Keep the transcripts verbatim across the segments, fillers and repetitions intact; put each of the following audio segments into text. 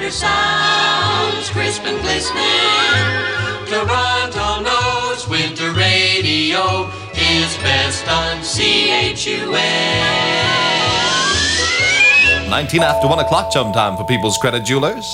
better sounds, crisp and glistening. Toronto knows winter radio is best on C H U M. nineteen after one o'clock, chum time for People's Credit Jewelers.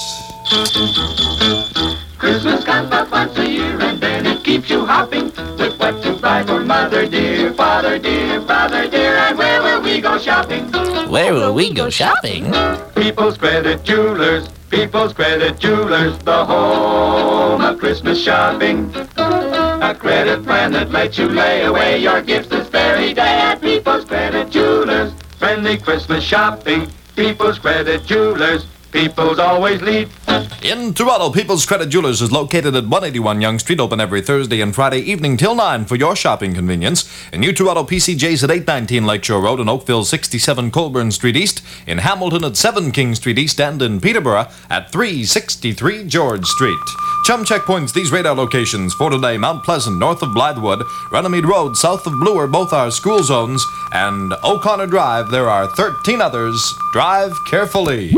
Christmas comes but once a year, and then it keeps you hopping with what to buy for mother dear, father dear, brother dear, and where will we go shopping? Where will we go shopping? People's Credit Jewelers, People's Credit Jewelers, the home of Christmas shopping. A credit plan that lets you lay away your gifts this very day at People's Credit Jewelers. Friendly Christmas shopping, People's Credit Jewelers. People's always lead. In Toronto, People's Credit Jewelers is located at one eighty-one Yonge Street, open every Thursday and Friday evening till nine for your shopping convenience. In New Toronto, P C J's at eight nineteen Lakeshore Road, in Oakville, sixty-seven Colburn Street East, in Hamilton at seven King Street East, and in Peterborough at three sixty-three George Street. Chum checkpoints, these radar locations for today: Mount Pleasant, north of Blythewood, Runnymede Road, south of Bloor, both are school zones, and O'Connor Drive, there are thirteen others. Drive carefully.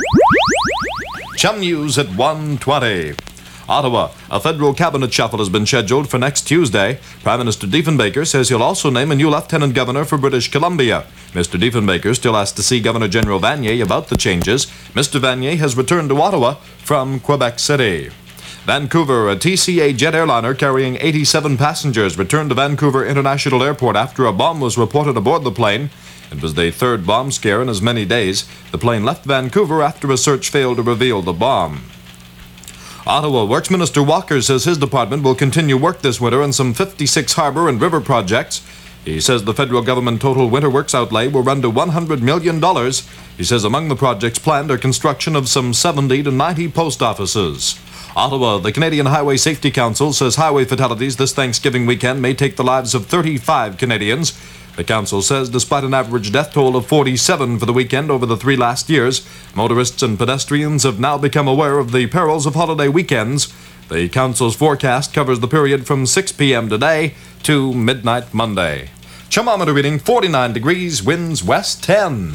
Chum News at one twenty. Ottawa, a federal cabinet shuffle has been scheduled for next Tuesday. Prime Minister Diefenbaker says he'll also name a new lieutenant governor for British Columbia. Mister Diefenbaker still has to see Governor General Vanier about the changes. Mister Vanier has returned to Ottawa from Quebec City. Vancouver, a T C A jet airliner carrying eighty-seven passengers returned to Vancouver International Airport after a bomb was reported aboard the plane. It was the third bomb scare in as many days. The plane left Vancouver after a search failed to reveal the bomb. Ottawa Works Minister Walker says his department will continue work this winter on some fifty-six harbour and river projects. He says the federal government total winter works outlay will run to one hundred million dollars. He says among the projects planned are construction of some seventy to ninety post offices. Ottawa, the Canadian Highway Safety Council says highway fatalities this Thanksgiving weekend may take the lives of thirty-five Canadians. The council says despite an average death toll of forty-seven for the weekend over the three last years, motorists and pedestrians have now become aware of the perils of holiday weekends. The council's forecast covers the period from six p.m. today to midnight Monday. Thermometer reading forty-nine degrees, winds west ten.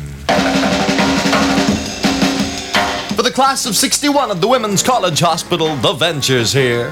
For the class of sixty-one at the Women's College Hospital, The Venture's here.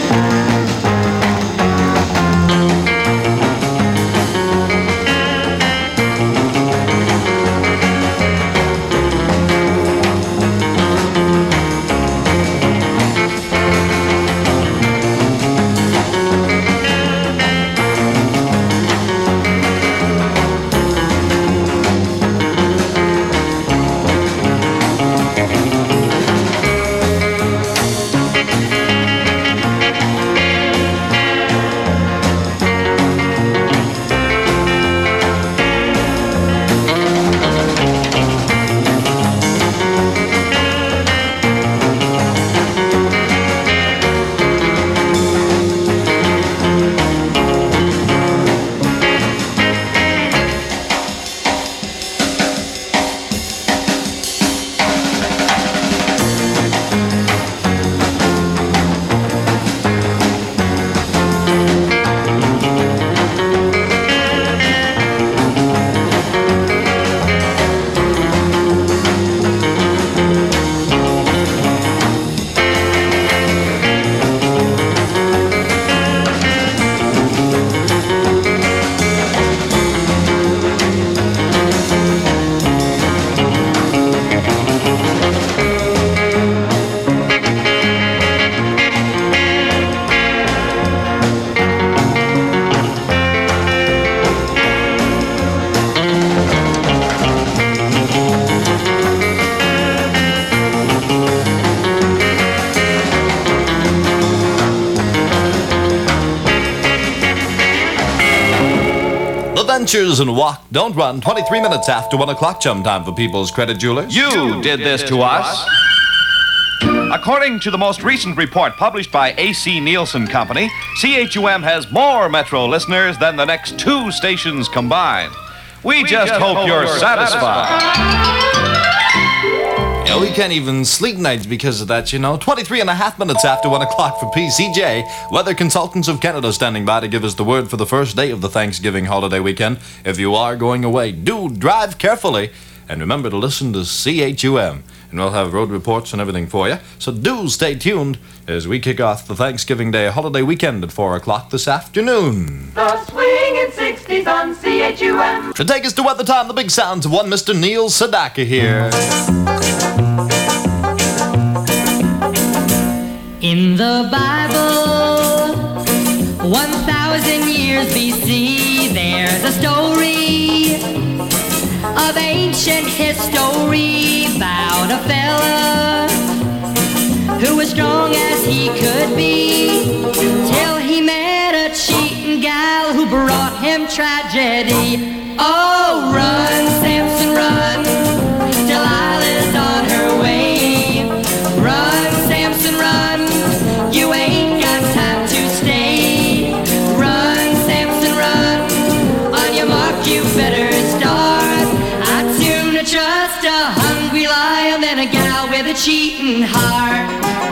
Ventures and walk, don't run. twenty-three minutes after one o'clock, chum time for People's Credit Jewelers. You did this to us. According to the most recent report published by A C Nielsen Company, C H U M has more Metro listeners than the next two stations combined. We, we just, just hope, hope you're, you're satisfied. satisfied. Yeah, we can't even sleep nights because of that, you know. twenty-three and a half minutes after one o'clock for P C J. Weather Consultants of Canada standing by to give us the word for the first day of the Thanksgiving holiday weekend. If you are going away, do drive carefully. And remember to listen to C H U M. and we'll have road reports and everything for you. So do stay tuned as we kick off the Thanksgiving Day holiday weekend at four o'clock this afternoon. The swinging sixties on C H U M. To take us to weather time, the big sounds of one Mister Neil Sedaka here. In the Bible, one thousand years B C, there's a story of ancient history about a fella who was strong as he could be till he met a cheating gal who brought him tragedy. Oh, run, Samson, run, Delilah's on her way. Run, Samson, run, you ain't got time to stay. Run, Samson, run, on your mark you better start. I'd sooner trust a hungry lion than a gal with a cheating heart.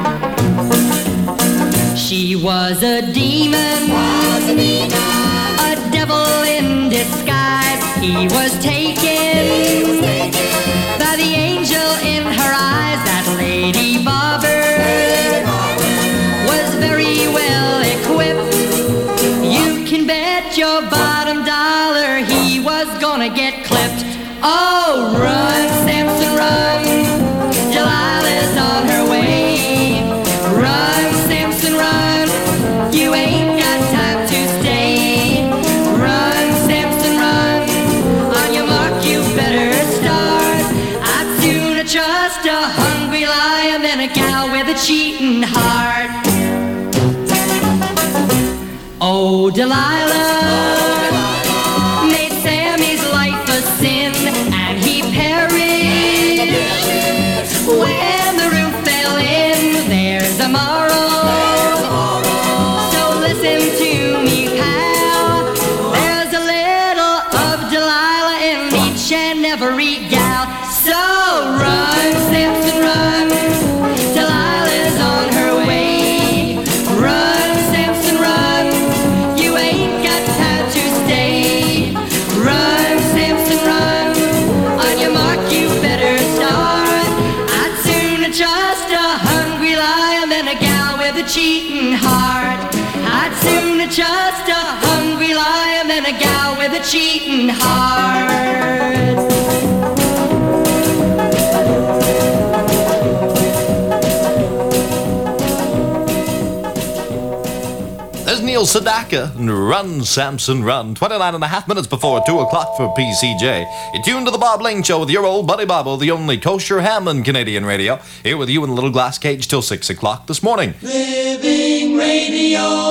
She was a demon, was a demon, a devil in disguise. He was taken, he was taken by the angel in her eyes. That Lady Barber was very well equipped. You can bet your bottom dollar he was gonna get clipped. Oh, run, Samson, run, Delilah's on her way. Run, Samson, run, you ain't got time to stay. Run, Samson, run, on your mark you better start. I'd sooner trust a hungry lion than a gal with a cheating heart. Oh, Delilah made Sammy's life a sin, and he perished when the roof fell in. There's a moral, so listen to me, pal. There's a little of Delilah in each and every gal. So run, Samson, run, Delilah's on her way. Run, Samson, run, you ain't got time to stay. Run, Samson, run, on your mark you better start. I'd sooner trust a hungry lion than a gal with a cheating heart. I'd sooner trust a hungry lion than a gal with a cheating heart. There's Neil Sedaka and Run, Samson, Run. twenty-nine and a half minutes before two o'clock for P C J. You're tuned to the Bob Lane Show with your old buddy Bobo, the only kosher ham in Canadian radio. Here with you in a little glass cage till six o'clock this morning. Living Radio.